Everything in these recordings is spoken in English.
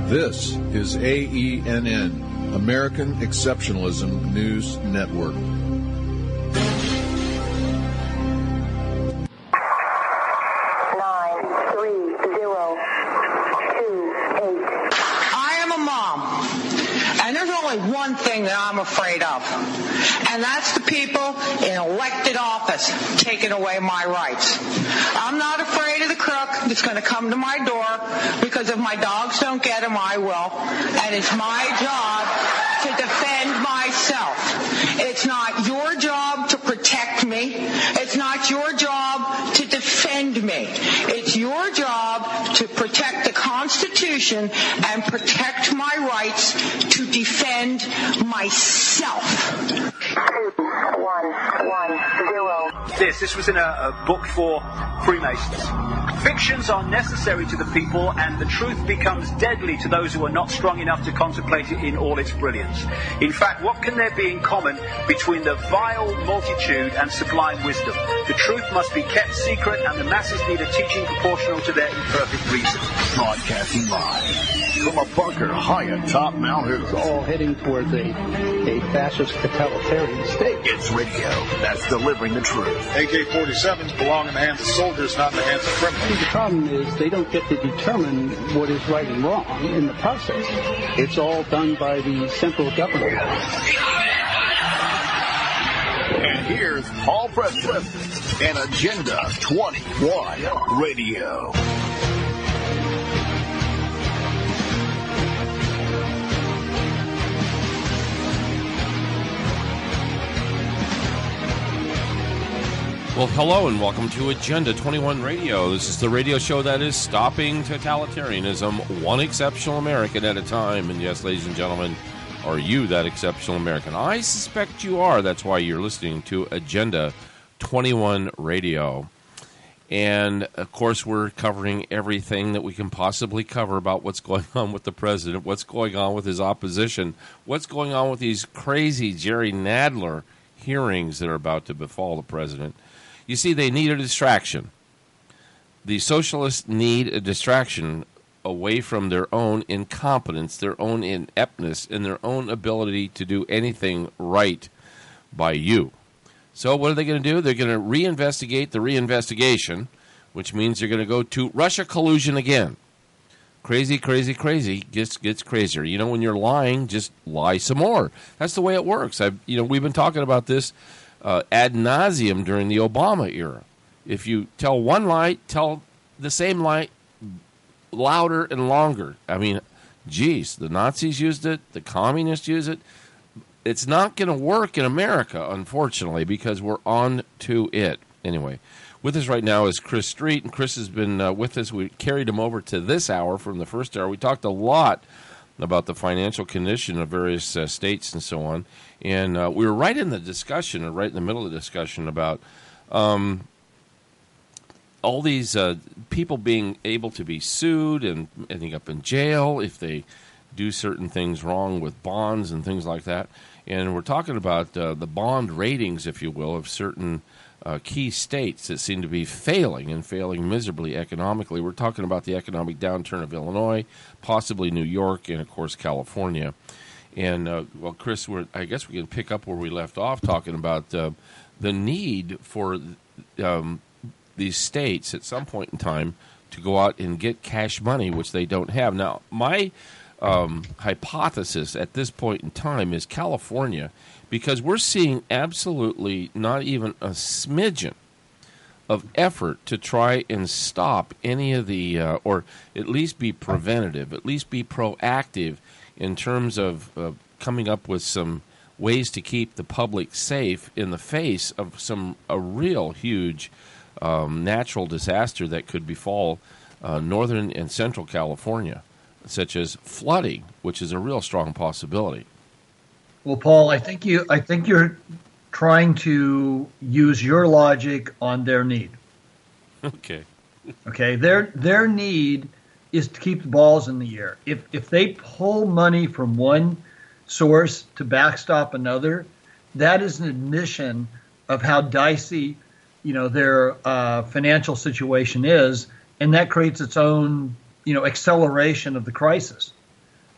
This is AENN, American Exceptionalism News Network. One thing that I'm afraid of, and that's the people in elected office taking away my rights. I'm not afraid of the crook that's going to come to my door, because if my dogs don't get him, I will. And it's my job to defend myself. It's not your job to protect me. It's not your job to defend me. It's your job to protect the Constitution and protect my rights to defend myself. 2110. This was in a book for Freemasons. Fictions are necessary to the people, and the truth becomes deadly to those who are not strong enough to contemplate it in all its brilliance. In fact, what can there be in common between the vile multitude and sublime wisdom? The truth must be kept secret, and the masses need a teaching proportional to their imperfect reason. Broadcasting live from a bunker high atop Mount Hood. All heading towards a fascist totalitarian state. It's radio that's delivering the truth. AK-47s belong in the hands of soldiers, not in the hands of criminals. The problem is they don't get to determine what is right and wrong in the process. It's all done by the central government. And here's Paul Preston and Agenda 21 Radio. Well, hello and welcome to Agenda 21 Radio. This is the radio show that is stopping totalitarianism, one exceptional American at a time. And yes, ladies and gentlemen, are you that exceptional American? I suspect you are. That's why you're listening to Agenda 21 Radio. And, of course, we're covering everything that we can possibly cover about what's going on with the president, what's going on with his opposition, what's going on with these crazy Jerry Nadler hearings that are about to befall the president. You see, they need a distraction. The socialists need a distraction away from their own incompetence, their own ineptness, and their own ability to do anything right by you. So what are they going to do? They're going to reinvestigate the reinvestigation, which means they're going to go to Russia collusion again. Crazy, crazy, crazy gets crazier. You know, when you're lying, just lie some more. That's the way it works. We've been talking about this ad nauseum during the Obama era. If you tell one lie, tell the same lie louder and longer. I mean, geez, the Nazis used it, the communists use it. It's not going to work in America, unfortunately, because we're on to it. Anyway, with us right now is Chris Street, and Chris has been with us. We carried him over to this hour from the first hour. We talked a lot about the financial condition of various states and so on. And we were right in the discussion, or right in the middle of the discussion about all these people being able to be sued and ending up in jail if they do certain things wrong with bonds and things like that. And we're talking about the bond ratings, if you will, of certain key states that seem to be failing and failing miserably economically. We're talking about the economic downturn of Illinois, possibly New York, and, of course, California. And, well, Chris, I guess we can pick up where we left off talking about the need for these states at some point in time to go out and get cash money, which they don't have. Now, my hypothesis at this point in time is California, because we're seeing absolutely not even a smidgen of effort to try and stop any of the, or at least be preventative, at least be proactive in terms of coming up with some ways to keep the public safe in the face of a real huge natural disaster that could befall northern and central California, such as flooding, which is a real strong possibility. Well, Paul, I think you're trying to use your logic on their need. Okay. Okay. Their need is to keep the balls in the air. If they pull money from one source to backstop another, that is an admission of how dicey, their financial situation is, and that creates its own, acceleration of the crisis.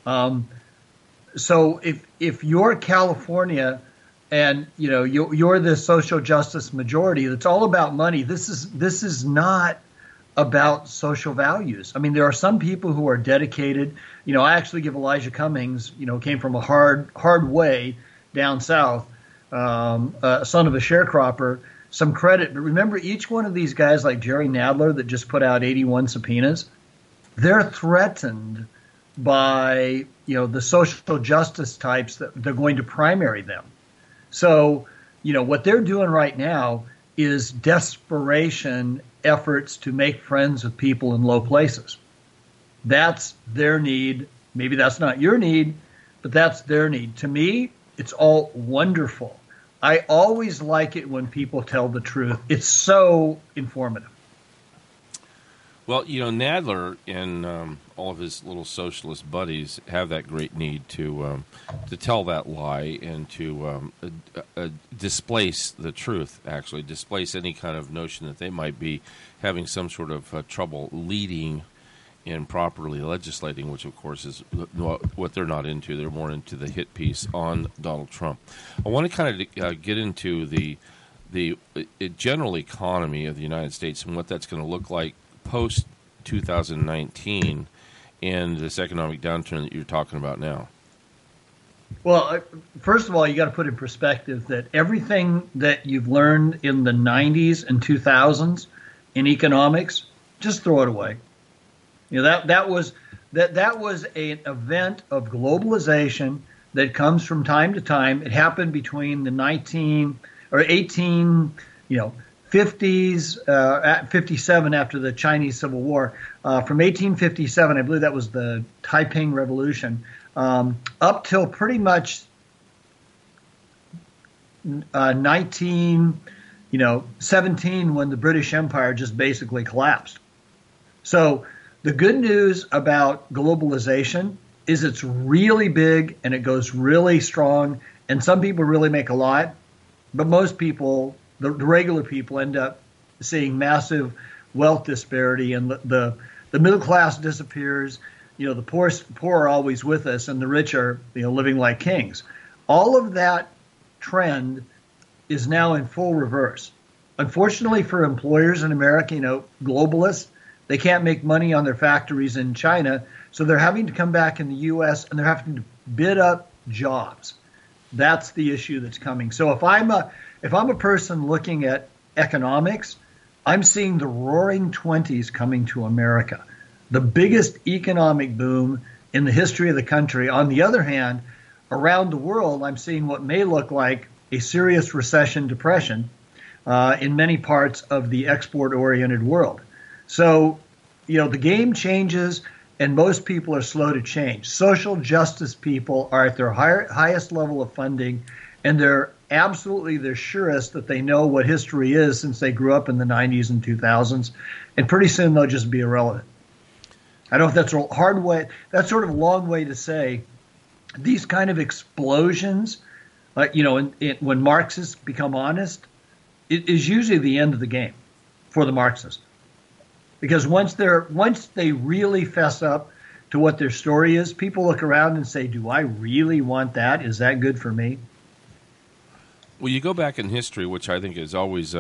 So if you're California and you're the social justice majority that's all about money, this is not about social values. I mean, there are some people who are dedicated. I actually give Elijah Cummings, came from a hard way down south, son of a sharecropper, some credit. But remember, each one of these guys like Jerry Nadler that just put out 81 subpoenas, they're threatened by the social justice types that they're going to primary them. So what they're doing right now is desperation efforts to make friends with people in low places. That's their need. Maybe that's not your need, but that's their need. To me, it's all wonderful. I always like it when people tell the truth. It's so informative. Well, Nadler and all of his little socialist buddies have that great need to tell that lie and to displace the truth, actually, displace any kind of notion that they might be having some sort of trouble leading and properly legislating, which, of course, is what they're not into. They're more into the hit piece on Donald Trump. I want to kind of get into the general economy of the United States and what that's going to look like post-2019 and this economic downturn that you're talking about now. Well, first of all, you got to put in perspective that everything that you've learned in the 90s and 2000s in economics, just throw it away. That was an event of globalization that comes from time to time. It happened between the 50s, 57 after the Chinese Civil War. From 1857, I believe that was the Taiping Revolution, up till pretty much 1917, when the British Empire just basically collapsed. So the good news about globalization is it's really big and it goes really strong, and some people really make a lot, but most people, the regular people, end up seeing massive wealth disparity, and the middle class disappears. The poor are always with us, and the rich are living like kings. All of that trend is now in full reverse. Unfortunately for employers in America, globalists, they can't make money on their factories in China, so they're having to come back in the U.S. and they're having to bid up jobs. That's the issue that's coming. So if I'm a person looking at economics, I'm seeing the roaring 20s coming to America, the biggest economic boom in the history of the country. On the other hand, around the world, I'm seeing what may look like a serious recession, depression in many parts of the export-oriented world. So, the game changes, and most people are slow to change. Social justice people are at their highest level of funding, and they're surest that they know what history is since they grew up in the 90s and 2000s, and pretty soon they'll just be irrelevant. I don't know if that's a hard way, that's sort of a long way to say these kind of explosions, when Marxists become honest, it is usually the end of the game for the Marxists. Because once they really fess up to what their story is, people look around and say, do I really want that? Is that good for me? Well, you go back in history, which I think is always,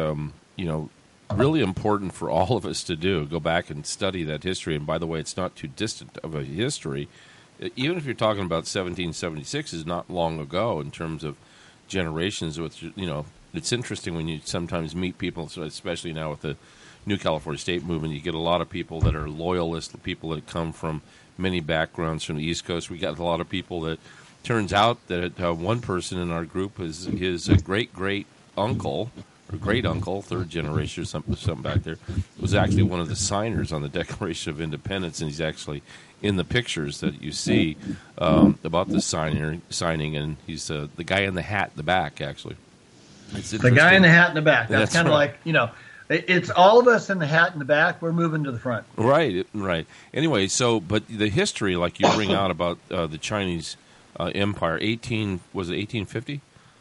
really important for all of us to do. Go back and study that history. And by the way, it's not too distant of a history. Even if you're talking about 1776 is not long ago in terms of generations. It's interesting when you sometimes meet people, especially now with the New California State Movement. You get a lot of people that are loyalists, people that come from many backgrounds from the East Coast. We got a lot of people that turns out that one person in our group is his great uncle or great uncle, third generation or something back there, was actually one of the signers on the Declaration of Independence, and he's actually in the pictures that you see about the signing, and he's the guy in the hat in the back, actually. The guy in the hat in the back. That's kind of right. Like, it's all of us in the hat in the back. We're moving to the front. Right. Anyway, but the history, like you bring out about the Chinese Empire, 1850?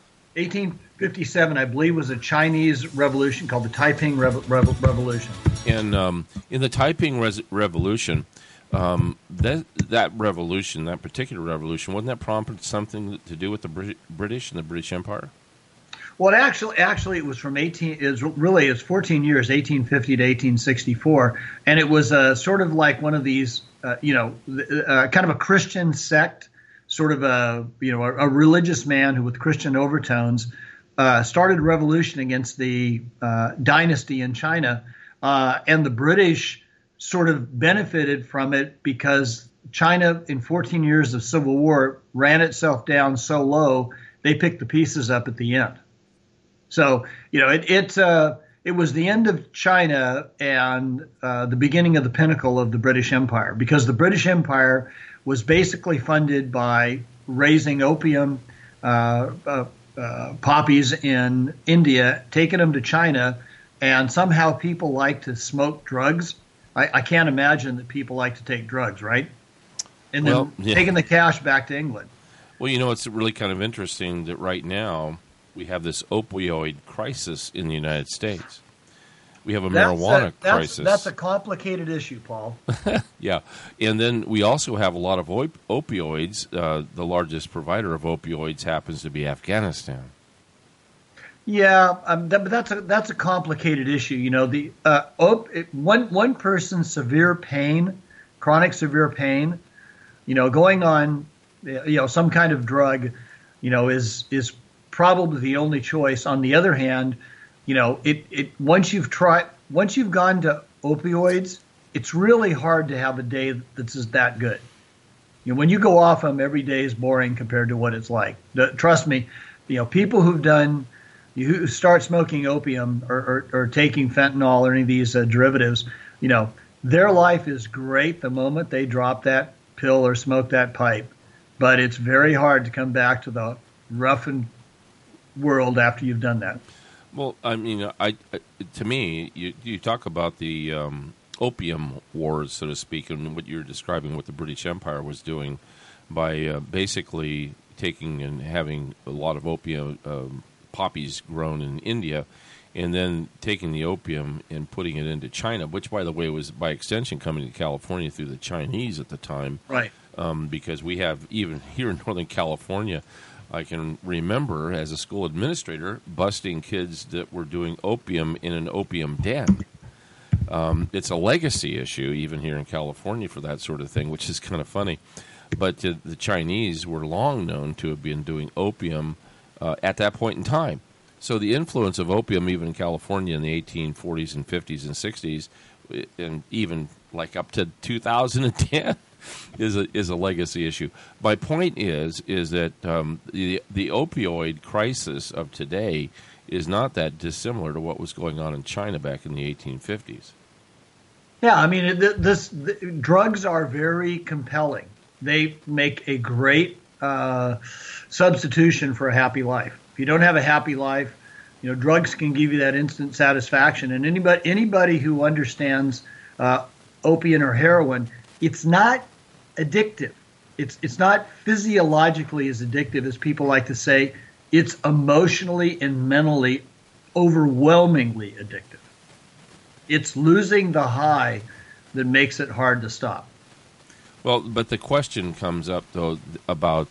1857, I believe, was a Chinese revolution called the Taiping Revolution. And in the Taiping Revolution, That revolution, that particular revolution, wasn't that prompted something to do with the British and the British Empire? Well, actually, it was from 14 years, 1850 to 1864, and it was sort of like one of these, kind of a Christian sect, sort of a religious man who, with Christian overtones, started a revolution against the dynasty in China, and the British sort of benefited from it because China, in 14 years of civil war, ran itself down so low they picked the pieces up at the end. So, it was the end of China and the beginning of the pinnacle of the British Empire, because the British Empire was basically funded by raising opium poppies in India, taking them to China, and somehow people like to smoke drugs. I can't imagine that people like to take drugs, right? And then taking the cash back to England. Well, it's really kind of interesting that right now we have this opioid crisis in the United States. We have a marijuana crisis. That's a complicated issue, Paul. Yeah. And then we also have a lot of opioids. The largest provider of opioids happens to be Afghanistan. Yeah, but that's a complicated issue. One person's severe pain, chronic severe pain, going on, some kind of drug, is probably the only choice. On the other hand, once you've gone to opioids, it's really hard to have a day that's just that good. When you go off them, every day is boring compared to what it's like. Trust me, people who start smoking opium or taking fentanyl or any of these derivatives, their life is great the moment they drop that pill or smoke that pipe, but it's very hard to come back to the roughened world after you've done that. Well, I mean, to me, you talk about the opium wars, so to speak, and what you're describing, what the British Empire was doing by basically taking and having a lot of opium poppies grown in India, and then taking the opium and putting it into China, which, by the way, was by extension coming to California through the Chinese at the time. Right. Because we have, even here in Northern California, I can remember as a school administrator busting kids that were doing opium in an opium den. It's a legacy issue even here in California for that sort of thing, which is kind of funny. But the Chinese were long known to have been doing opium at that point in time. So the influence of opium even in California in the 1840s and 50s and 60s, and even like up to 2010, is a legacy issue. My point is that the opioid crisis of today is not that dissimilar to what was going on in China back in the 1850s. Yeah, I mean, drugs are very compelling. They make a great substitution for a happy life. If you don't have a happy life, drugs can give you that instant satisfaction. And anybody who understands opium or heroin, it's not addictive. It's not physiologically as addictive as people like to say. It's emotionally and mentally overwhelmingly addictive. It's losing the high that makes it hard to stop. Well, but the question comes up, though, about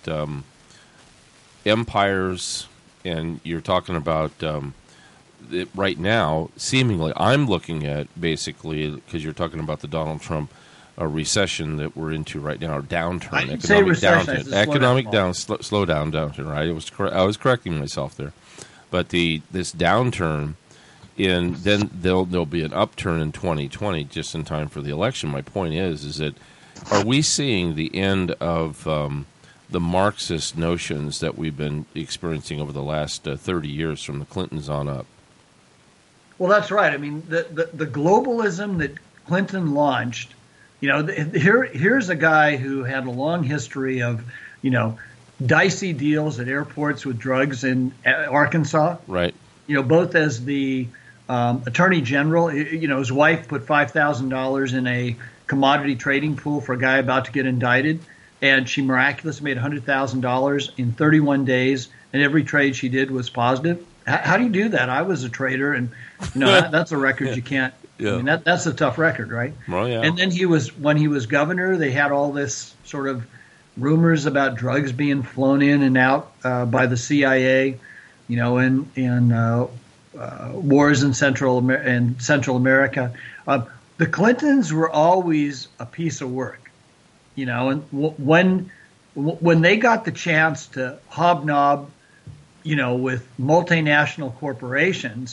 empires, and you're talking about right now, seemingly, I'm looking at basically, because you're talking about the Donald Trump recession that we're into right now, or downturn, economic slowdown, right? I was correcting myself there, but this downturn, and then there'll be an upturn in 2020, just in time for the election. My point is that are we seeing the end of the Marxist notions that we've been experiencing over the last 30 years from the Clintons on up? Well, that's right. I mean, the globalism that Clinton launched. Here's a guy who had a long history of, dicey deals at airports with drugs in Arkansas. Right. Both as the attorney general, his wife put $5,000 in a commodity trading pool for a guy about to get indicted, and she miraculously made $100,000 in 31 days, and every trade she did was positive. How do you do that? I was a trader, and that's a record you can't Yeah. I mean, that's a tough record, right? Well, yeah. And then when he was governor, they had all this sort of rumors about drugs being flown in and out by the CIA, and wars in Central America. The Clintons were always a piece of work, and when they got the chance to hobnob, with multinational corporations,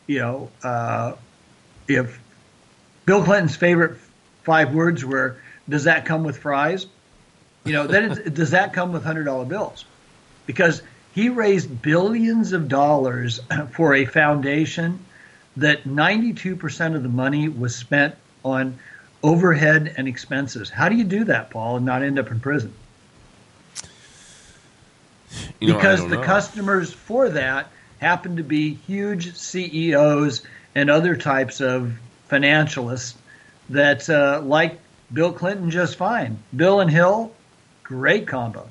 if Bill Clinton's favorite 5 words were, "Does that come with fries?" Does that come with $100 bills? Because he raised billions of dollars for a foundation that 92% of the money was spent on overhead and expenses. How do you do that, Paul, and not end up in prison? Because the customers for that happen to be huge CEOs and other types of financialists that like Bill Clinton just fine. Bill and Hill, great combo.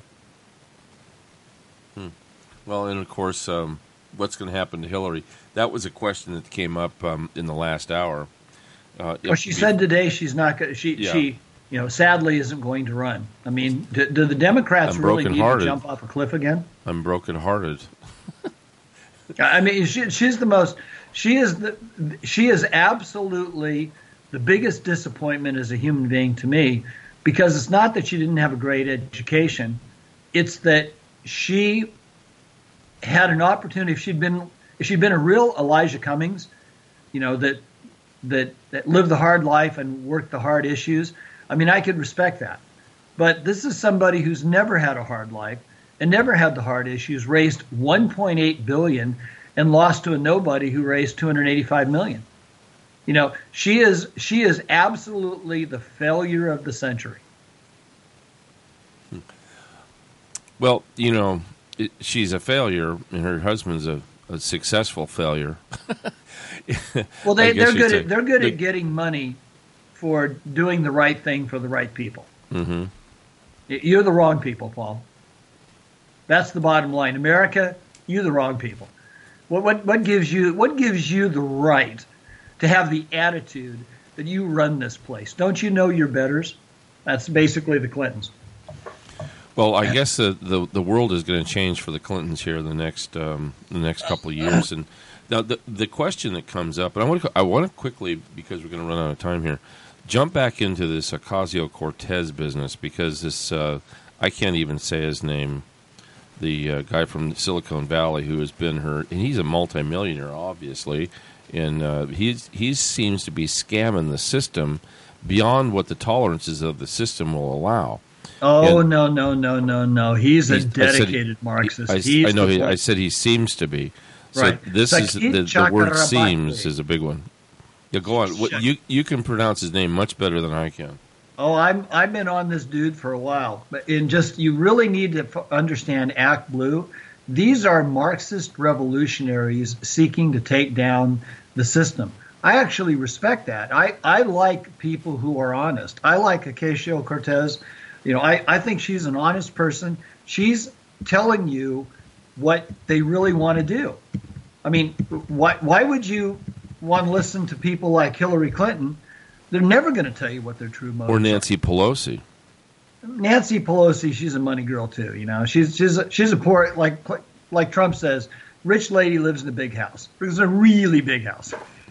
Well, and of course, what's going to happen to Hillary? That was a question that came up in the last hour. She said today she's not going. She sadly isn't going to run. I mean, do the Democrats really need to jump off a cliff again? I'm brokenhearted. I mean, she's the most. She is absolutely the biggest disappointment as a human being to me, because it's not that she didn't have a great education, it's that she had an opportunity. If she'd been a real Elijah Cummings, that lived the hard life and worked the hard issues, I mean, I could respect that. But this is somebody who's never had a hard life and never had the hard issues, raised $1.8 billion and lost to a nobody who raised $285 million. She is absolutely the failure of the century. Well, she's a failure, and her husband's a successful failure. Well, they're good at getting money for doing the right thing for the right people. Mm-hmm. You're the wrong people, Paul. That's the bottom line. America, you're the wrong people. What gives you the right to have the attitude that you run this place? Don't you know your betters? That's basically the Clintons. Well, I guess the world is going to change for the Clintons here the next couple of years. And now the question that comes up, and I want to quickly, because we're going to run out of time here, jump back into this Ocasio-Cortez business, because this I can't even say his name. The guy from Silicon Valley who has been her, and he's a multimillionaire, obviously, and he seems to be scamming the system beyond what the tolerances of the system will allow. Oh, and no! He's a dedicated Marxist. I said he seems to be. So right. This is the word "seems" is a big one. Yeah, go on. You can pronounce his name much better than I can. Oh, I've been on this dude for a while, but you really need to understand Act Blue. These are Marxist revolutionaries seeking to take down the system. I actually respect that. I like people who are honest. I like Ocasio-Cortez. I think she's an honest person. She's telling you what they really want to do. I mean, why would you want to listen to people like Hillary Clinton? They're never going to tell you what their true motives are. Or Nancy Pelosi. Nancy Pelosi, she's a money girl too. She's a poor, like Trump says, rich lady lives in a big house. It's a really big house.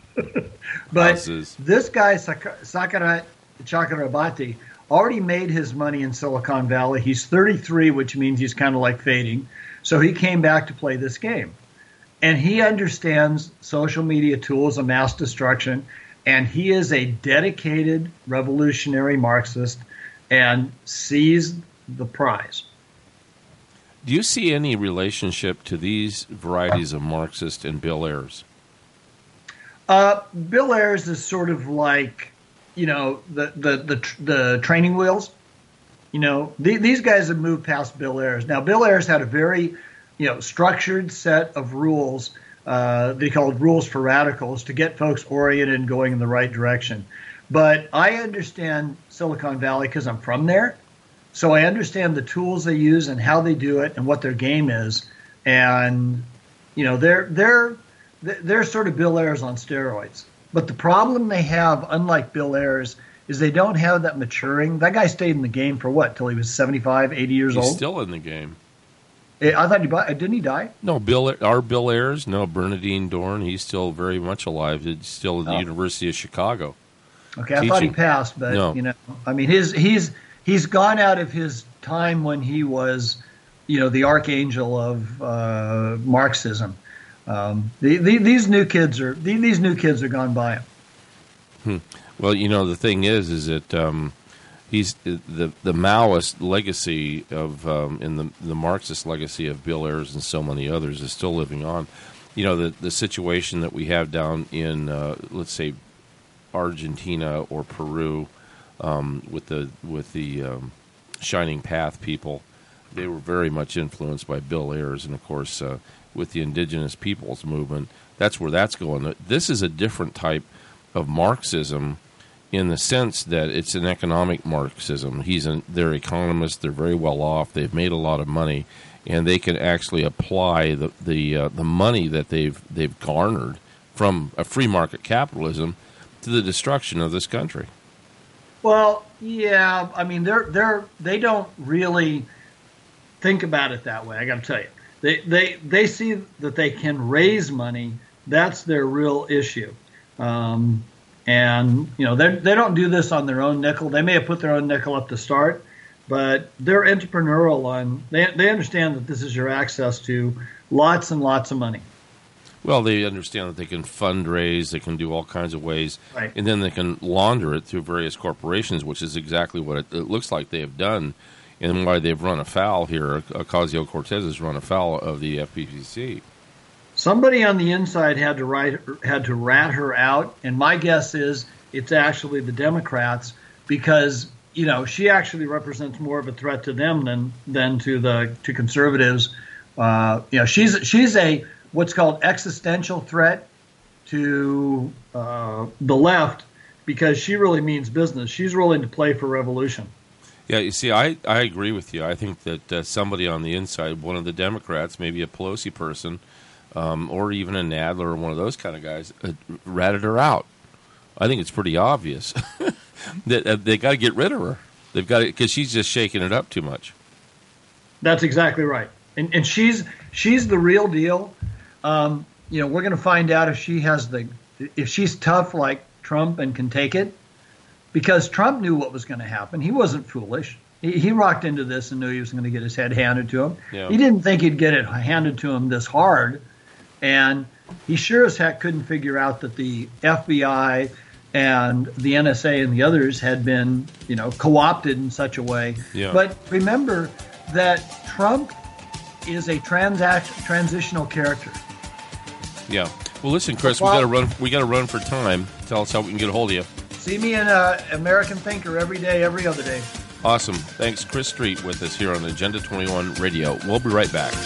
But this guy Sakara Chakrabarti already made his money in Silicon Valley. He's 33, which means he's kind of like fading. So he came back to play this game, and he understands social media tools of mass destruction. And he is a dedicated revolutionary Marxist and sees the prize. Do you see any relationship to these varieties of Marxist and Bill Ayers? Bill Ayers is sort of like, the training wheels. These guys have moved past Bill Ayers. Now, Bill Ayers had a very, structured set of rules. They called rules for radicals to get folks oriented and going in the right direction. But I understand Silicon Valley because I'm from there. So I understand the tools they use and how they do it and what their game is. And, they're sort of Bill Ayers on steroids. But the problem they have, unlike Bill Ayers, is they don't have that maturing. That guy stayed in the game for what, till he was 75, 80 years old? He's still in the game. I thought didn't he die? No, Bill Ayers, no, Bernardine Dorn, he's still very much alive. He's still at the University of Chicago. Okay, I thought he passed, but no. I mean, he's gone out of his time when he was, the archangel of Marxism. These new kids are gone by him. Well, the thing is that he's the Maoist legacy of and the Marxist legacy of Bill Ayers and so many others is still living on. The situation that we have down in let's say Argentina or Peru with the Shining Path people, they were very much influenced by Bill Ayers, and of course with the indigenous peoples movement, that's where that's going. This is a different type of Marxism in the sense that it's an economic Marxism. They're economists. They're very well off. They've made a lot of money, and they can actually apply the money that they've garnered from a free market capitalism to the destruction of this country. Well, yeah, I mean they don't really think about it that way. I got to tell you, they see that they can raise money. That's their real issue. And they don't do this on their own nickel. They may have put their own nickel up to start, but they're entrepreneurial they understand that this is your access to lots and lots of money. Well, they understand that they can fundraise, they can do all kinds of ways, right, and then they can launder it through various corporations, which is exactly what it looks like they have done, and why they've run afoul here. Ocasio-Cortez has run afoul of the FPPC. Somebody on the inside had to rat her out, and my guess is it's actually the Democrats, because she actually represents more of a threat to them than to conservatives. She's a what's called existential threat to the left, because she really means business. She's willing to play for revolution. Yeah, you see, I agree with you. I think that somebody on the inside, one of the Democrats, maybe a Pelosi person, or even a Nadler or one of those kind of guys, ratted her out. I think it's pretty obvious that they got to get rid of her. They've got to, because she's just shaking it up too much. That's exactly right, and she's the real deal. We're going to find out if she's tough like Trump and can take it, because Trump knew what was going to happen. He wasn't foolish. He rocked into this and knew he was going to get his head handed to him. Yeah. He didn't think he'd get it handed to him this hard. And he sure as heck couldn't figure out that the FBI and the NSA and the others had been, co-opted in such a way. Yeah. But remember that Trump is a transitional character. Yeah. Well, listen, Chris, we got to run for time. Tell us how we can get a hold of you. See me in American Thinker every day, every other day. Awesome. Thanks, Chris Street, with us here on Agenda 21 Radio. We'll be right back.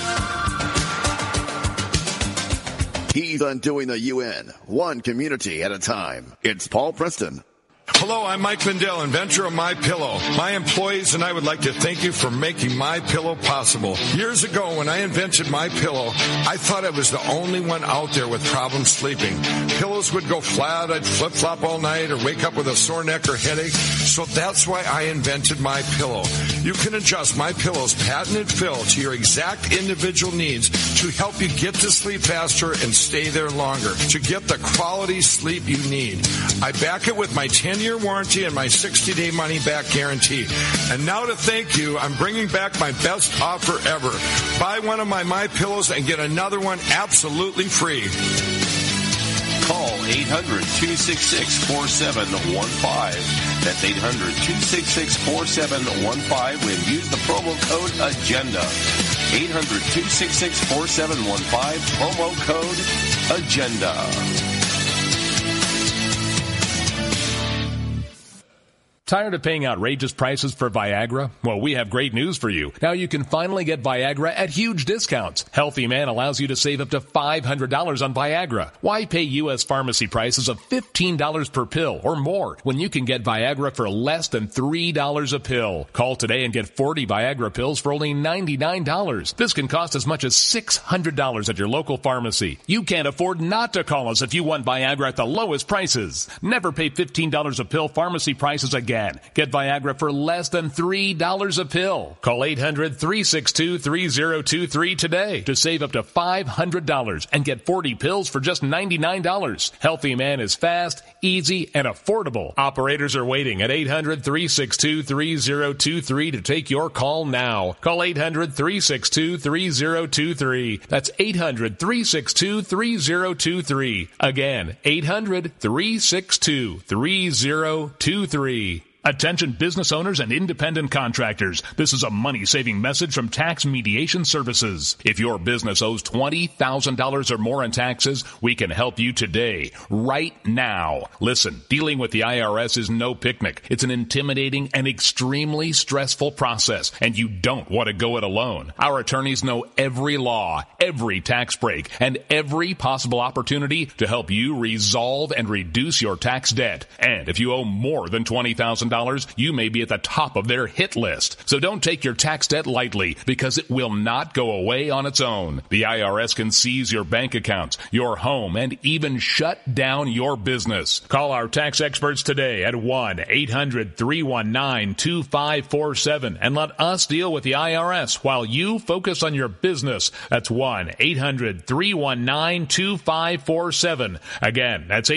He's undoing the UN, one community at a time. It's Paul Preston. Hello, I'm Mike Lindell, inventor of MyPillow. My employees and I would like to thank you for making MyPillow possible. Years ago, when I invented MyPillow, I thought I was the only one out there with problems sleeping. Pillows would go flat, I'd flip-flop all night, or wake up with a sore neck or headache. So that's why I invented MyPillow. You can adjust MyPillow's patented fill to your exact individual needs to help you get to sleep faster and stay there longer, to get the quality sleep you need. I back it with my 10-year warranty and my 60-day money-back guarantee. And now to thank you, I'm bringing back my best offer ever. Buy one of my MyPillows and get another one absolutely free. Call 800-266-4715. That's 800-266-4715 and use the promo code AGENDA. 800-266-4715, promo code AGENDA. Tired of paying outrageous prices for Viagra? Well, we have great news for you. Now you can finally get Viagra at huge discounts. Healthy Man allows you to save up to $500 on Viagra. Why pay U.S. pharmacy prices of $15 per pill or more when you can get Viagra for less than $3 a pill? Call today and get 40 Viagra pills for only $99. This can cost as much as $600 at your local pharmacy. You can't afford not to call us if you want Viagra at the lowest prices. Never pay $15 a pill pharmacy prices again. Get Viagra for less than $3 a pill. Call 800-362-3023 today to save up to $500 and get 40 pills for just $99. Healthy Man is fast, easy, and affordable. Operators are waiting at 800-362-3023 to take your call now. Call 800-362-3023. That's 800-362-3023. Again, 800-362-3023. Attention business owners and independent contractors. This is a money-saving message from Tax Mediation Services. If your business owes $20,000 or more in taxes, we can help you today, right now. Listen, dealing with the IRS is no picnic. It's an intimidating and extremely stressful process, and you don't want to go it alone. Our attorneys know every law, every tax break, and every possible opportunity to help you resolve and reduce your tax debt. And if you owe more than $20,000, you may be at the top of their hit list. So don't take your tax debt lightly, because it will not go away on its own. The IRS can seize your bank accounts, your home, and even shut down your business. Call our tax experts today at 1-800-319-2547 and let us deal with the IRS while you focus on your business. That's 1-800-319-2547. Again, that's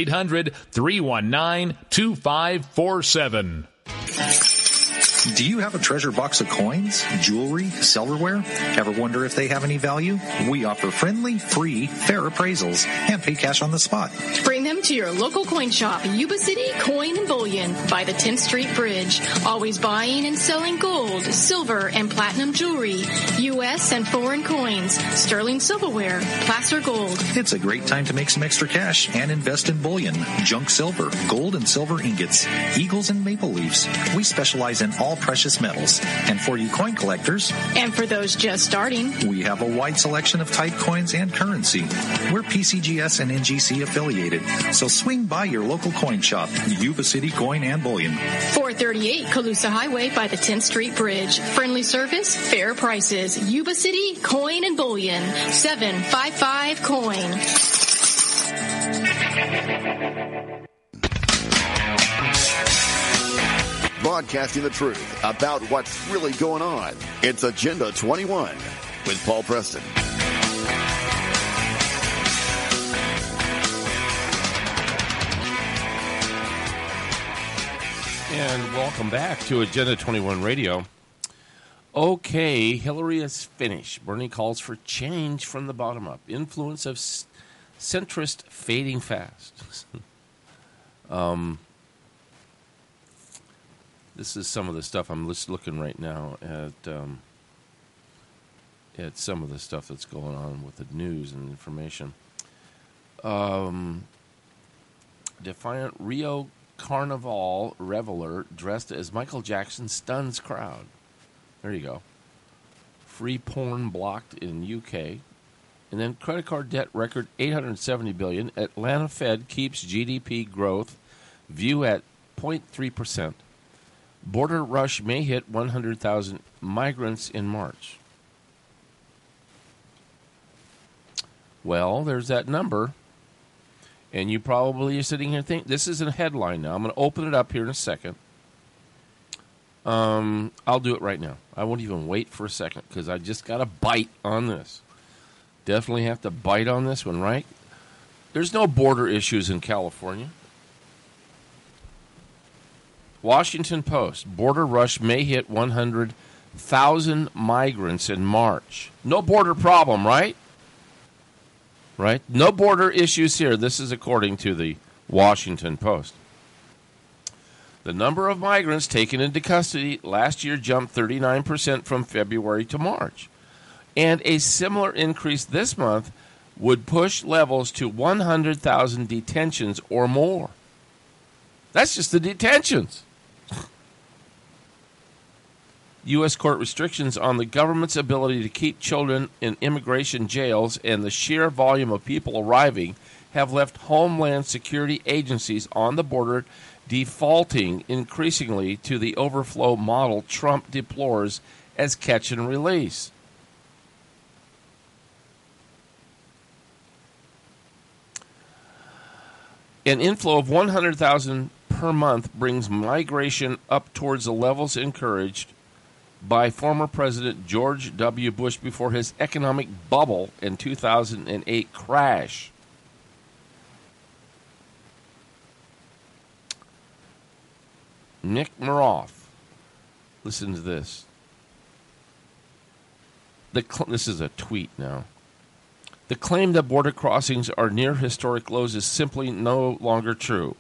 800-319-2547. Do you have a treasure box of coins, jewelry, silverware? Ever wonder if they have any value? We offer friendly, free, fair appraisals and pay cash on the spot. Bring them to your local coin shop, Yuba City Coin and Bullion by the 10th Street Bridge. Always buying and selling gold, silver, and platinum jewelry, U.S. and foreign coins, sterling silverware, placer gold. It's a great time to make some extra cash and invest in bullion, junk silver, gold and silver ingots, eagles and maple leaves. We specialize in all precious metals. And for you coin collectors, and for those just starting, we have a wide selection of type coins and currency. We're PCGS and NGC affiliated, so swing by your local coin shop, Yuba City Coin and Bullion. 438 Colusa Highway by the 10th Street Bridge. Friendly service, fair prices. Yuba City Coin and Bullion. 755 Coin. Broadcasting the truth about what's really going on. It's Agenda 21 with Paul Preston. And welcome back to Agenda 21 Radio. Okay, Hillary is finished. Bernie calls for change from the bottom up. Influence of centrist fading fast. This is some of the stuff. I'm just looking right now at some of the stuff that's going on with the news and information. Defiant Rio Carnival reveler dressed as Michael Jackson stuns crowd. There you go. Free porn blocked in UK. And then credit card debt record $870 billion. Atlanta Fed keeps GDP growth view at 0.3%. Border rush may hit 100,000 migrants in March. Well, there's that number. And you probably are sitting here thinking, this is a headline now. I'm going to open it up here in a second. I'll do it right now. I won't even wait for a second because I just got to bite on this. Definitely have to bite on this one, right? There's no border issues in California. Washington Post, border rush may hit 100,000 migrants in March. No border problem, right? Right? No border issues here. This is according to the Washington Post. The number of migrants taken into custody last year jumped 39% from February to March. And a similar increase this month would push levels to 100,000 detentions or more. That's just the detentions. U.S. court restrictions on the government's ability to keep children in immigration jails and the sheer volume of people arriving have left Homeland Security agencies on the border defaulting increasingly to the overflow model Trump deplores as catch and release. An inflow of 100,000 per month brings migration up towards the levels encouraged by former President George W. Bush before his economic bubble and 2008 crash. Nick Miroff, listen to this. This is a tweet now. The claim that border crossings are near historic lows is simply no longer true.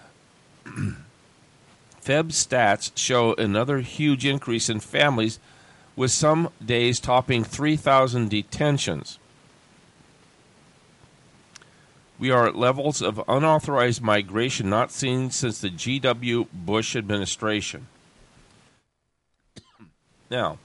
Feb stats show another huge increase in families, with some days topping 3,000 detentions. We are at levels of unauthorized migration not seen since the G.W. Bush administration. Now,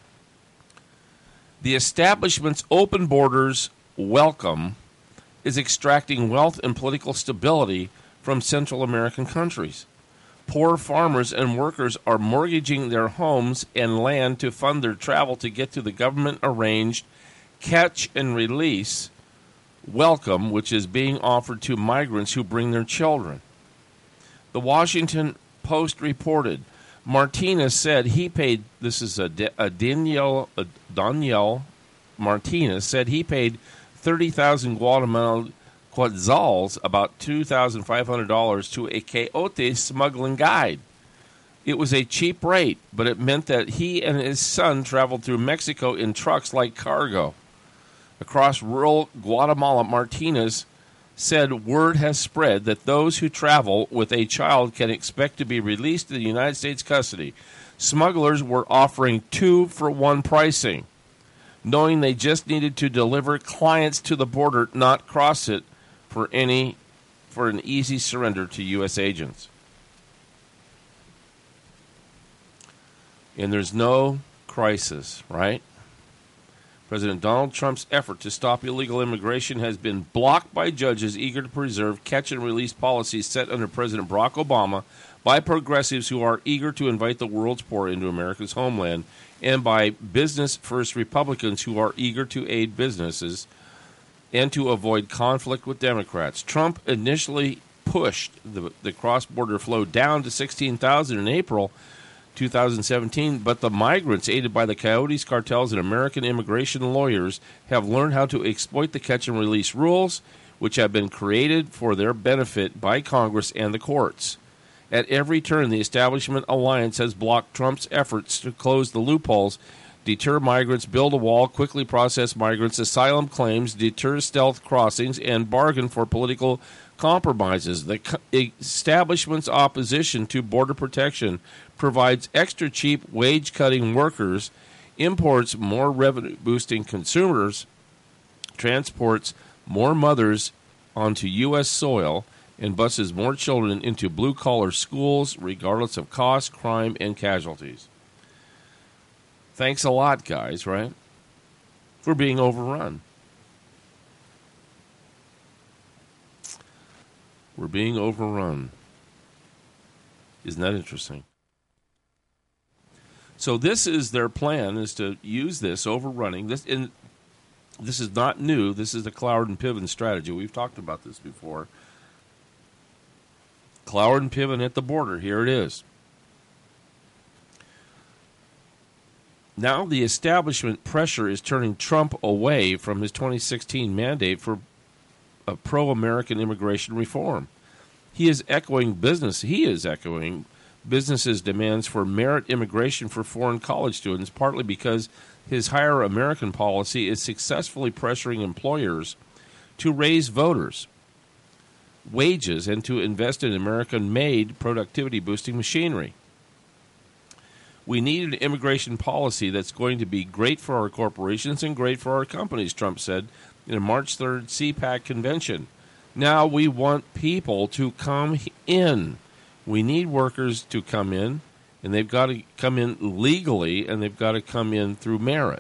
the establishment's open borders welcome is extracting wealth and political stability from Central American countries. Poor farmers and workers are mortgaging their homes and land to fund their travel to get to the government-arranged catch and release welcome, which is being offered to migrants who bring their children. The Washington Post reported Martinez said he paid, this is Daniel Martinez, said he paid 30,000 Guatemalan quetzals, about $2,500, to a coyote smuggling guide. It was a cheap rate, but it meant that he and his son traveled through Mexico in trucks like cargo. Across rural Guatemala, Martinez said word has spread that those who travel with a child can expect to be released to the United States custody. Smugglers were offering 2-for-1 pricing, knowing they just needed to deliver clients to the border, not cross it, for an easy surrender to U.S. agents. And there's no crisis, right? President Donald Trump's effort to stop illegal immigration has been blocked by judges eager to preserve catch-and-release policies set under President Barack Obama, by progressives who are eager to invite the world's poor into America's homeland, and by business-first Republicans who are eager to aid businesses and to avoid conflict with Democrats. Trump initially pushed the cross-border flow down to 16,000 in April 2017, but the migrants, aided by the Coyotes cartels and American immigration lawyers, have learned how to exploit the catch-and-release rules, which have been created for their benefit by Congress and the courts. At every turn, the establishment alliance has blocked Trump's efforts to close the loopholes, deter migrants, build a wall, quickly process migrants' asylum claims, deter stealth crossings, and bargain for political compromises. The establishment's opposition to border protection provides extra cheap wage-cutting workers, imports more revenue-boosting consumers, transports more mothers onto U.S. soil, and buses more children into blue-collar schools, regardless of cost, crime, and casualties. Thanks a lot, guys, right? For being overrun. We're being overrun. Isn't that interesting? So this is their plan, is to use this overrunning. This is not new. This is the Cloward and Piven strategy. We've talked about this before. Cloward and Piven at the border. Here it is. Now the establishment pressure is turning Trump away from his 2016 mandate for a pro-American immigration reform. He is echoing businesses' demands for merit immigration for foreign college students, partly because his Hire American policy is successfully pressuring employers to raise voters' wages and to invest in American-made productivity-boosting machinery. We need an immigration policy that's going to be great for our corporations and great for our companies, Trump said in a March 3rd CPAC convention. Now we want people to come in. We need workers to come in, And they've got to come in legally, and they've got to come in through merit.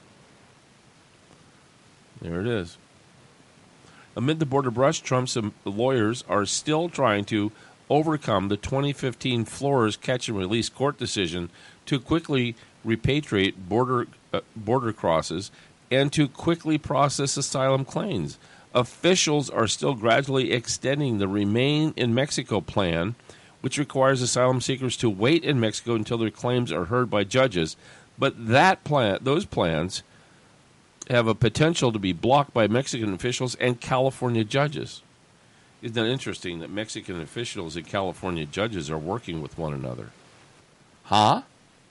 There it is. Amid the border brush, Trump's lawyers are still trying to overcome the 2015 Flores catch-and-release court decision to quickly repatriate border crosses and to quickly process asylum claims. Officials are still gradually extending the Remain in Mexico plan, which requires asylum seekers to wait in Mexico until their claims are heard by judges. But those plans have a potential to be blocked by Mexican officials and California judges. Isn't that interesting that Mexican officials and California judges are working with one another? Huh?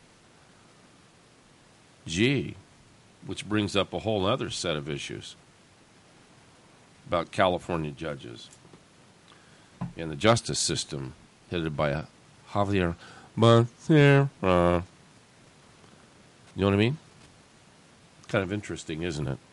Gee. Which brings up a whole other set of issues about California judges and the justice system headed by Javier Becerra. You know what I mean? Kind of interesting, isn't it?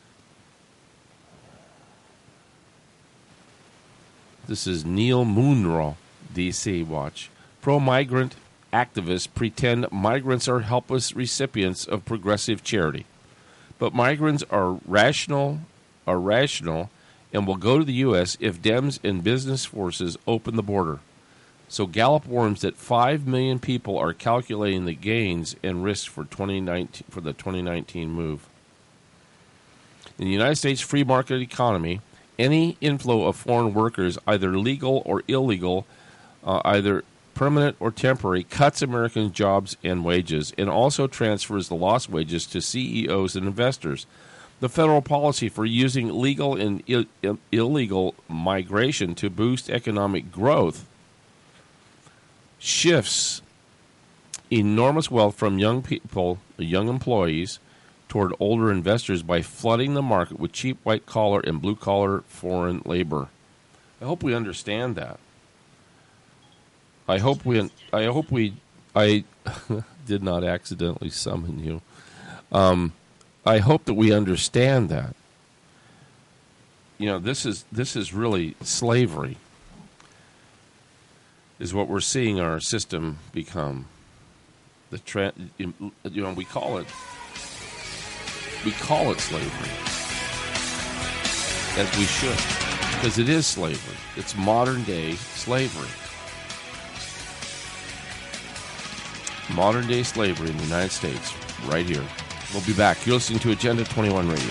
This is Neil Munro, D.C. Watch. Pro-migrant activists pretend migrants are helpless recipients of progressive charity. But migrants are rational, and will go to the U.S. if Dems and business forces open the border. So Gallup warns that 5 million people are calculating the gains and risks for the 2019 move. In the United States free market economy, any inflow of foreign workers, either legal or illegal, either permanent or temporary, cuts American jobs and wages and also transfers the lost wages to CEOs and investors. The federal policy for using legal and illegal migration to boost economic growth shifts enormous wealth from young people, young employees, toward older investors by flooding the market with cheap white-collar and blue-collar foreign labor. I hope we understand that. I did not accidentally summon you. I hope that we understand that. You know, this is really slavery, is what we're seeing our system become. We call it slavery, as we should, because it is slavery. It's modern day slavery. Modern day slavery in the United States, right here. We'll be back. You're listening to Agenda 21 Radio.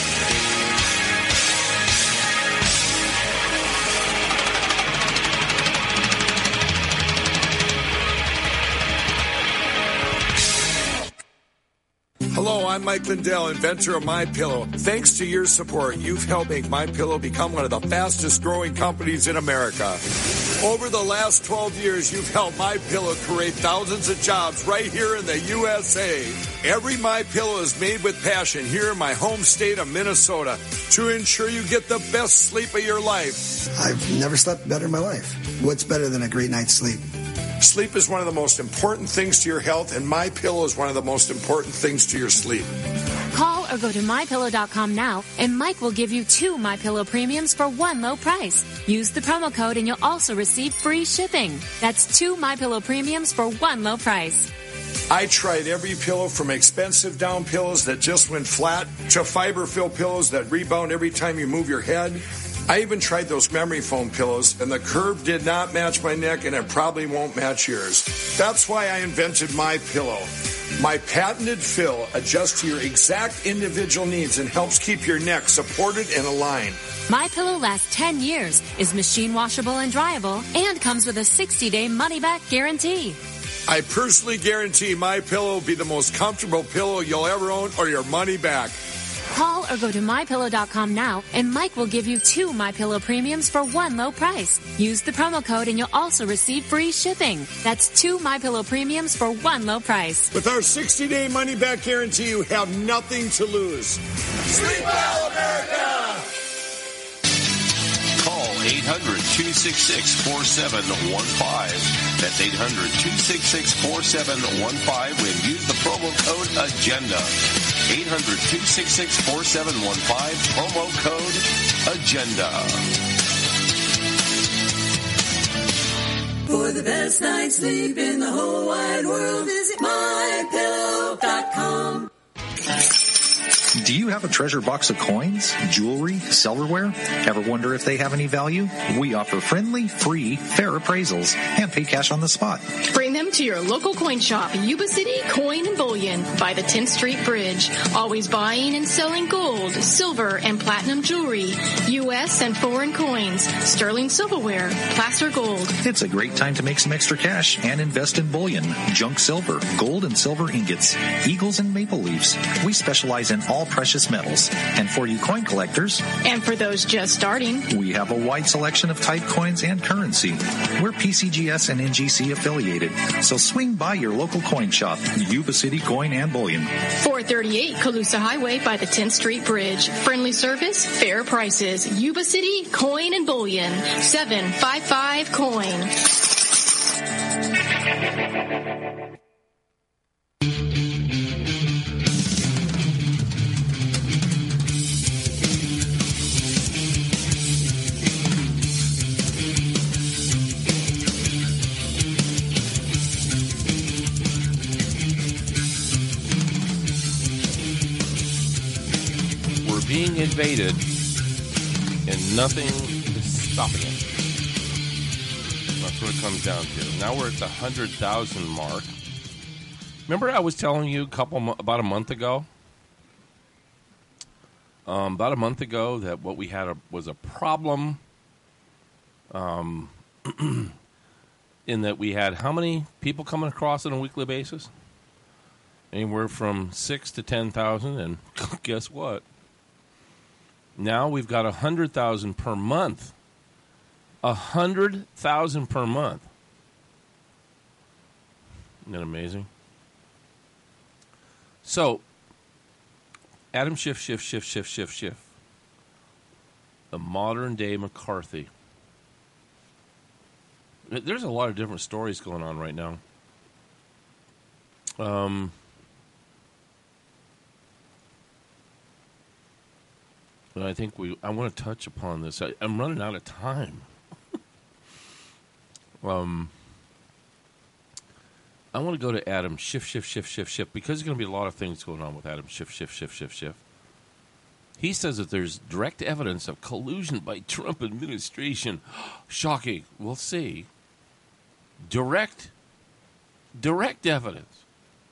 Hello, I'm Mike Lindell, inventor of MyPillow. Thanks to your support, you've helped make MyPillow become one of the fastest growing companies in America. Over the last 12 years, you've helped MyPillow create thousands of jobs right here in the USA. Every MyPillow is made with passion here in my home state of Minnesota to ensure you get the best sleep of your life. I've never slept better in my life. What's better than a great night's sleep? Sleep is one of the most important things to your health, and MyPillow is one of the most important things to your sleep. Call or go to MyPillow.com now, and Mike will give you 2 MyPillow premiums for one low price. Use the promo code, and you'll also receive free shipping. That's 2 MyPillow premiums for one low price. I tried every pillow, from expensive down pillows that just went flat to fiber-filled pillows that rebound every time you move your head. I even tried those memory foam pillows, and the curve did not match my neck, and it probably won't match yours. That's why I invented MyPillow. My patented fill adjusts to your exact individual needs and helps keep your neck supported and aligned. MyPillow lasts 10 years, is machine washable and dryable, and comes with a 60-day money-back guarantee. I personally guarantee MyPillow will be the most comfortable pillow you'll ever own, or your money back. Call or go to MyPillow.com now, and Mike will give you 2 MyPillow premiums for one low price. Use the promo code, and you'll also receive free shipping. That's 2 MyPillow premiums for one low price. With our 60-day money-back guarantee, you have nothing to lose. Sleep well, America! Call 800-266-4715. That's 800-266-4715 and use the promo code AGENDA. 800-266-4715, promo code AGENDA. For the best night's sleep in the whole wide world, visit MyPillow.com. Do you have a treasure box of coins, jewelry, silverware? Ever wonder if they have any value? We offer friendly, free, fair appraisals and pay cash on the spot. Bring them to your local coin shop, Yuba City Coin and Bullion by the 10th Street Bridge. Always buying and selling gold, silver, and platinum jewelry, U.S. and foreign coins, sterling silverware, placer gold. It's a great time to make some extra cash and invest in bullion, junk silver, gold and silver ingots, eagles and maple leaves. We specialize in all precious metals. And for you coin collectors, and for those just starting, we have a wide selection of type coins and currency. We're PCGS and NGC affiliated, so swing by your local coin shop, Yuba City Coin and Bullion. 438 Colusa Highway by the 10th Street Bridge. Friendly service, fair prices. Yuba City Coin and Bullion. 755 Coin. Being invaded, and nothing is stopping it. That's what it comes down to. Now we're at the 100,000 mark. Remember I was telling you about a month ago? That what we had was a problem in that we had how many people coming across on a weekly basis? Anywhere from 6,000 to 10,000, and guess what? Now we've got 100,000 per month. 100,000 per month. Isn't that amazing? So, Adam Schiff. The modern day McCarthy. There's a lot of different stories going on right now. But I think I want to touch upon this. I'm running out of time. I want to go to Adam Schiff, because there's going to be a lot of things going on with Adam Schiff. He says that there's direct evidence of collusion by Trump administration. Shocking. We'll see. Direct evidence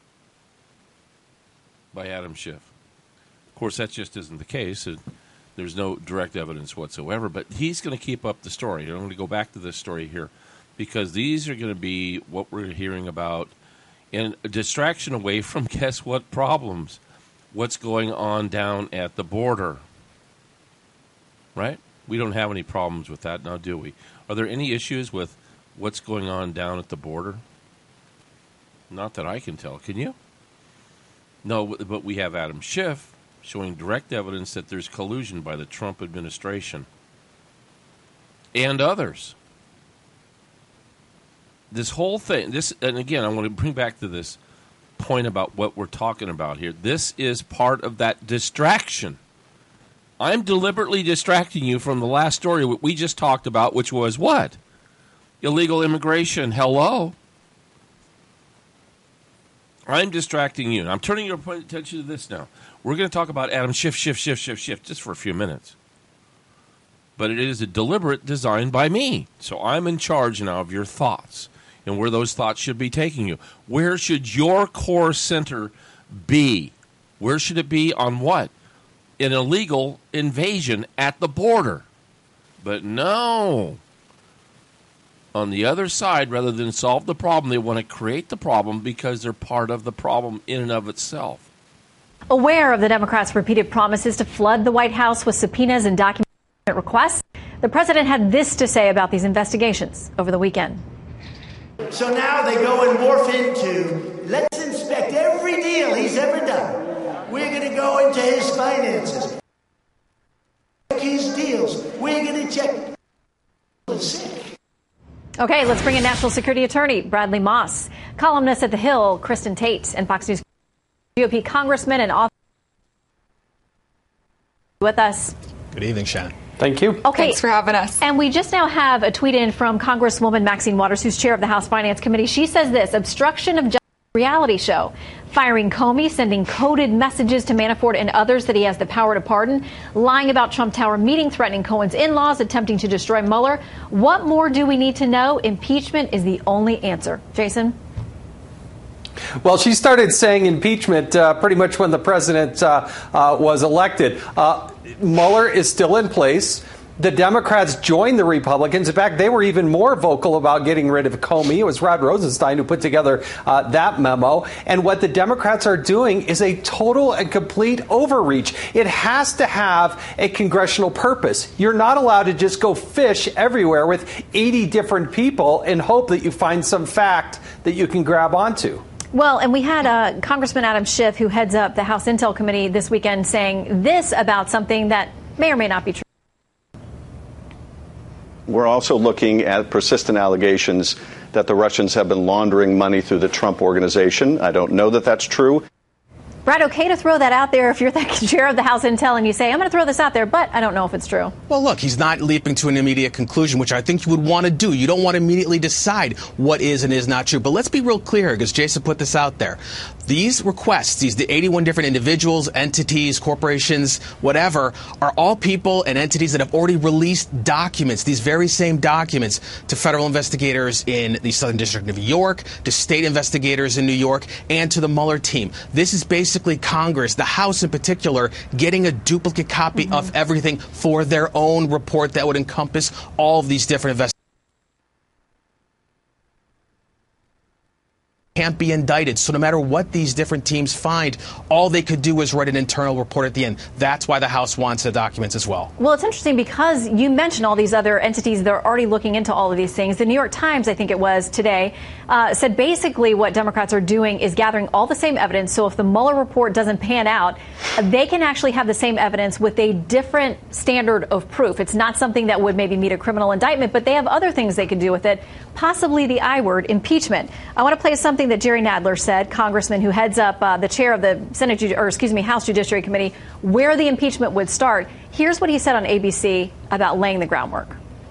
by Adam Schiff. Of course, that just isn't the case. There's no direct evidence whatsoever, but he's going to keep up the story. I'm going to go back to this story here because these are going to be what we're hearing about in a distraction away from, guess what, problems. What's going on down at the border, right? We don't have any problems with that now, do we? Are there any issues with what's going on down at the border? Not that I can tell. Can you? No, but we have Adam Schiff showing direct evidence that there's collusion by the Trump administration and others. This whole thing, and again, I want to bring back to this point about what we're talking about here. This is part of that distraction. I'm deliberately distracting you from the last story what we just talked about, which was what? Illegal immigration. Hello? I'm distracting you. And I'm turning your attention to this now. We're going to talk about Adam Schiff, just for a few minutes. But it is a deliberate design by me. So I'm in charge now of your thoughts and where those thoughts should be taking you. Where should your core center be? Where should it be on what? An illegal invasion at the border. But no. On the other side, rather than solve the problem, they want to create the problem because they're part of the problem in and of itself. Aware of the Democrats' repeated promises to flood the White House with subpoenas and document requests, the president had this to say about these investigations over the weekend. So now they go and morph into, let's inspect every deal he's ever done. We're going to go into his finances, his deals. We're going to check. Okay, let's bring in National Security Attorney Bradley Moss, columnist at The Hill, Kristen Tate, and Fox News GOP congressman and author with us. Good evening, Shan. Thank you. Okay. Thanks for having us. And we just now have a tweet in from Congresswoman Maxine Waters, who's chair of the House Finance Committee. She says this: obstruction of justice reality show, firing Comey, sending coded messages to Manafort and others that he has the power to pardon, lying about Trump Tower meeting, threatening Cohen's in-laws, attempting to destroy Mueller. What more do we need to know? Impeachment is the only answer. Jason? Well, she started saying impeachment pretty much when the president was elected. Mueller is still in place. The Democrats joined the Republicans. In fact, they were even more vocal about getting rid of Comey. It was Rod Rosenstein who put together that memo. And what the Democrats are doing is a total and complete overreach. It has to have a congressional purpose. You're not allowed to just go fish everywhere with 80 different people and hope that you find some fact that you can grab onto. Well, and we had Congressman Adam Schiff, who heads up the House Intel Committee this weekend, saying this about something that may or may not be true. We're also looking at persistent allegations that the Russians have been laundering money through the Trump Organization. I don't know that that's true. Brad, okay to throw that out there if you're the chair of the House Intel and you say, I'm going to throw this out there, but I don't know if it's true. Well, look, he's not leaping to an immediate conclusion, which I think you would want to do. You don't want to immediately decide what is and is not true. But let's be real clear here, because Jason put this out there. These requests, the 81 different individuals, entities, corporations, whatever, are all people and entities that have already released documents, these very same documents, to federal investigators in the Southern District of New York, to state investigators in New York, and to the Mueller team. This is basically Congress, the House in particular, getting a duplicate copy of everything for their own report that would encompass all of these different investigations. Can't be indicted. So no matter what these different teams find, all they could do is write an internal report at the end. That's why the House wants the documents as well. Well, it's interesting because you mentioned all these other entities that are already looking into all of these things. The New York Times, I think it was today, said basically what Democrats are doing is gathering all the same evidence. So if the Mueller report doesn't pan out, they can actually have the same evidence with a different standard of proof. It's not something that would maybe meet a criminal indictment, but they have other things they could do with it, possibly the I word, impeachment. I want to play something that Jerry Nadler said, congressman who heads up the chair of the House Judiciary Committee, where the impeachment would start. Here's what he said on ABC about laying the groundwork.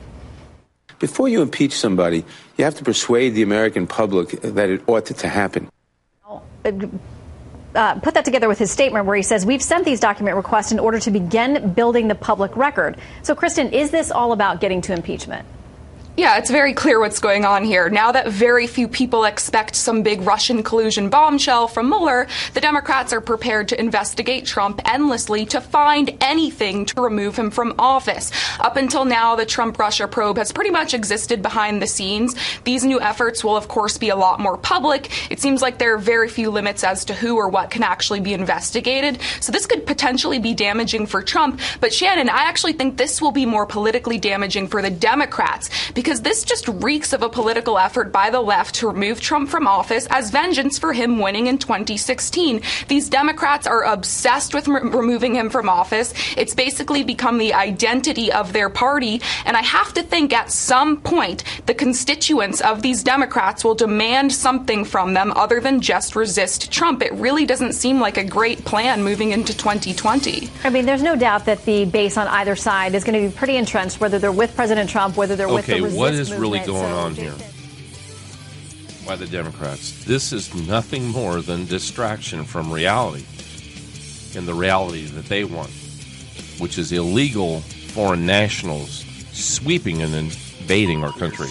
Before you impeach somebody, you have to persuade the American public that it ought to happen. Put that together with his statement where he says, we've sent these document requests in order to begin building the public record. So, Kristen, is this all about getting to impeachment? Yeah, it's very clear what's going on here. Now that very few people expect some big Russian collusion bombshell from Mueller, the Democrats are prepared to investigate Trump endlessly to find anything to remove him from office. Up until now, the Trump-Russia probe has pretty much existed behind the scenes. These new efforts will, of course, be a lot more public. It seems like there are very few limits as to who or what can actually be investigated. So this could potentially be damaging for Trump. But Shannon, I actually think this will be more politically damaging for the Democrats, because this just reeks of a political effort by the left to remove Trump from office as vengeance for him winning in 2016. These Democrats are obsessed with removing him from office. It's basically become the identity of their party. And I have to think at some point the constituents of these Democrats will demand something from them other than just resist Trump. It really doesn't seem like a great plan moving into 2020. I mean, there's no doubt that the base on either side is going to be pretty entrenched, whether they're with President Trump, whether they're with the resist what is really movement, going on here by the Democrats? This is nothing more than distraction from reality, and the reality that they want, which is illegal foreign nationals sweeping and invading our country.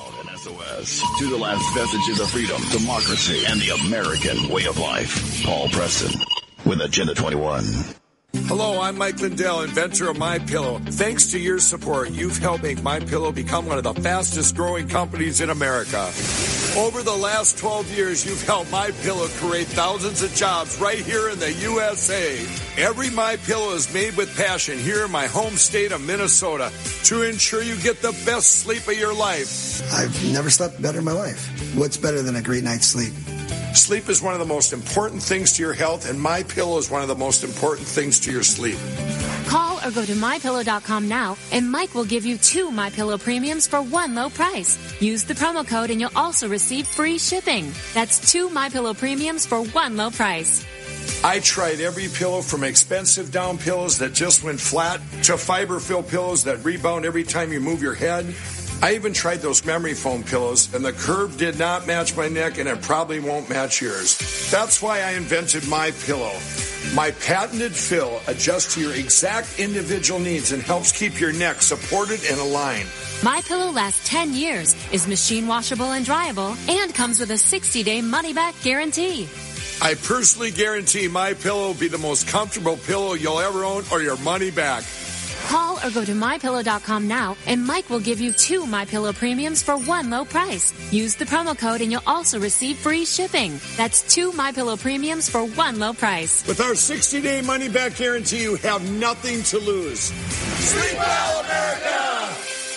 To the last vestiges of freedom, democracy, and the American way of life. Paul Preston with Agenda 21. Hello, I'm Mike Lindell, inventor of MyPillow. Thanks to your support, you've helped make MyPillow become one of the fastest growing companies in America. Over the last 12 years, you've helped MyPillow create thousands of jobs right here in the USA. Every MyPillow is made with passion here in my home state of Minnesota to ensure you get the best sleep of your life. I've never slept better in my life. What's better than a great night's sleep? Sleep is one of the most important things to your health, and MyPillow is one of the most important things to your sleep. Call or go to MyPillow.com now, and Mike will give you 2 MyPillow premiums for one low price. Use the promo code, and you'll also receive free shipping. That's 2 MyPillow premiums for one low price. I tried every pillow from expensive down pillows that just went flat to fiber-filled pillows that rebound every time you move your head. I even tried those memory foam pillows, and the curve did not match my neck, and it probably won't match yours. That's why I invented My Pillow. My patented fill adjusts to your exact individual needs and helps keep your neck supported and aligned. My Pillow lasts 10 years, is machine washable and dryable, and comes with a 60-day money-back guarantee. I personally guarantee My Pillow will be the most comfortable pillow you'll ever own or your money back. Call or go to MyPillow.com now, and Mike will give you 2 MyPillow premiums for one low price. Use the promo code, and you'll also receive free shipping. That's 2 MyPillow premiums for one low price. With our 60-day money-back guarantee, you have nothing to lose. Sleep well, America!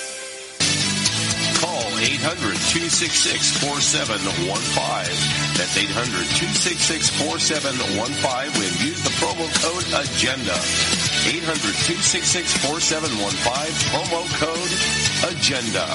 Call 800-266-4715. That's 800-266-4715 and use the promo code AGENDA. 800-266-4715, promo code AGENDA.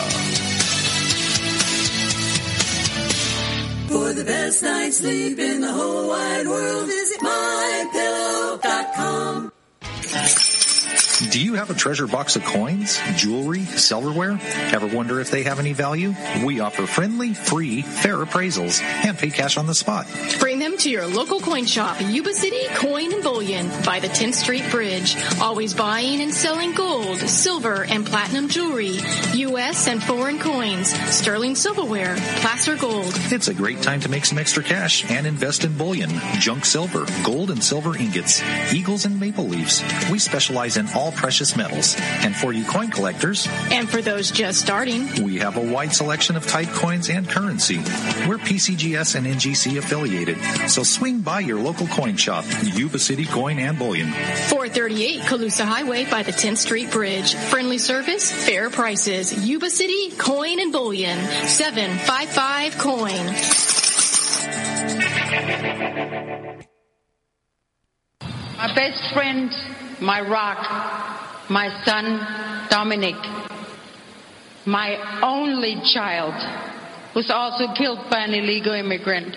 For the best night's sleep in the whole wide world, visit MyPillow.com. Do you have a treasure box of coins, jewelry, silverware? Ever wonder if they have any value? We offer friendly, free, fair appraisals and pay cash on the spot. Bring them to your local coin shop, Yuba City Coin and Bullion by the 10th Street Bridge. Always buying and selling gold, silver, and platinum jewelry, U.S. and foreign coins, sterling silverware, placer gold. It's a great time to make some extra cash and invest in bullion, junk silver, gold and silver ingots, eagles and maple leaves. We specialize in all precious metals. And for you coin collectors, and for those just starting, we have a wide selection of type coins and currency. We're PCGS and NGC affiliated, so swing by your local coin shop, Yuba City Coin and Bullion. 438 Colusa Highway by the 10th Street Bridge. Friendly service, fair prices. Yuba City Coin and Bullion. 755 Coin. My best friend, my rock, my son, Dominic, my only child, was also killed by an illegal immigrant.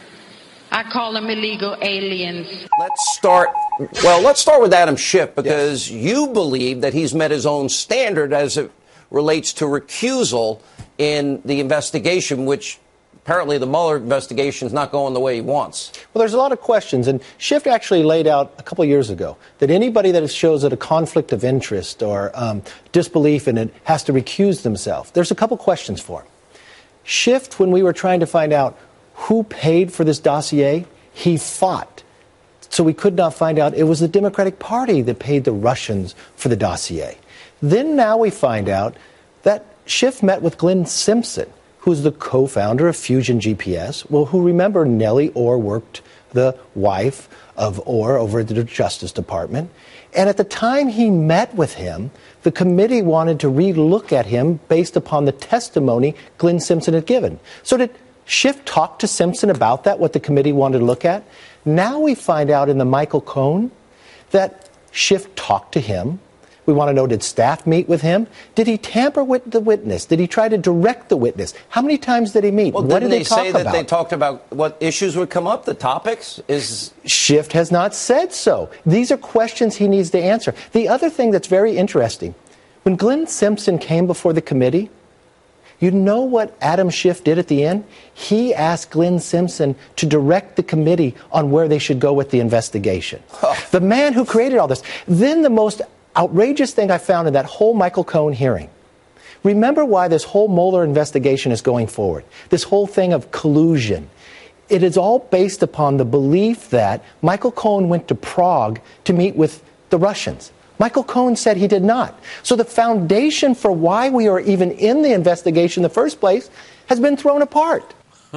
I call them illegal aliens. Let's start with Adam Schiff, because you believe that he's met his own standard as it relates to recusal in the investigation, which apparently the Mueller investigation is not going the way he wants. Well, there's a lot of questions, and Schiff actually laid out a couple of years ago that anybody that shows that a conflict of interest or disbelief in it has to recuse themselves. There's a couple questions for him. Schiff, when we were trying to find out who paid for this dossier, he fought. So we could not find out. It was the Democratic Party that paid the Russians for the dossier. Then now we find out that Schiff met with Glenn Simpson, who's the co-founder of Fusion GPS, well, who, remember, Nellie Ohr worked, the wife of Ohr, over at the Justice Department. And at the time he met with him, the committee wanted to re-look at him based upon the testimony Glenn Simpson had given. So did Schiff talk to Simpson about that, what the committee wanted to look at? Now we find out in the Michael Cohen that Schiff talked to him. We want to know, did staff meet with him? Did he tamper with the witness? Did he try to direct the witness? How many times did he meet? Well, what did they talk about? That they talked about what issues would come up, the topics? Schiff has not said so. These are questions he needs to answer. The other thing that's very interesting, when Glenn Simpson came before the committee, you know what Adam Schiff did at the end? He asked Glenn Simpson to direct the committee on where they should go with the investigation. The man who created all this. Then the most outrageous thing I found in that whole Michael Cohen hearing. Remember why this whole Mueller investigation is going forward. This whole thing of collusion. It is all based upon the belief that Michael Cohen went to Prague to meet with the Russians. Michael Cohen said he did not. So the foundation for why we are even in the investigation in the first place has been thrown apart.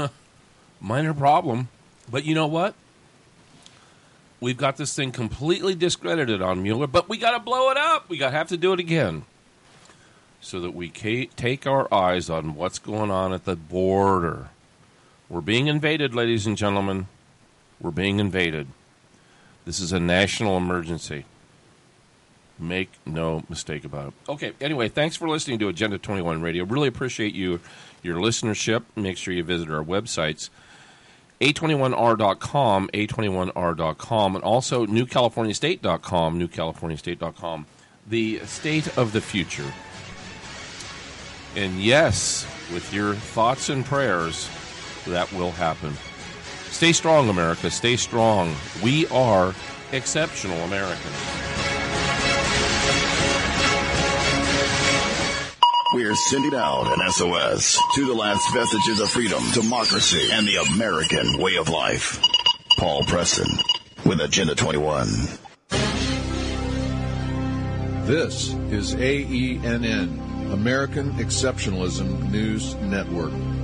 Minor problem. But you know what? We've got this thing completely discredited on Mueller, but we got to blow it up. We have to do it again so that we take our eyes on what's going on at the border. We're being invaded, ladies and gentlemen. We're being invaded. This is a national emergency. Make no mistake about it. Okay, anyway, thanks for listening to Agenda 21 Radio. Really appreciate your listenership. Make sure you visit our websites. A21R.com, A21R.com, and also NewCaliforniaState.com, NewCaliforniaState.com. The state of the future. And yes, with your thoughts and prayers, that will happen. Stay strong, America. Stay strong. We are exceptional Americans. We're sending out an SOS to the last vestiges of freedom, democracy, and the American way of life. Paul Preston with Agenda 21. This is AENN, American Exceptionalism News Network.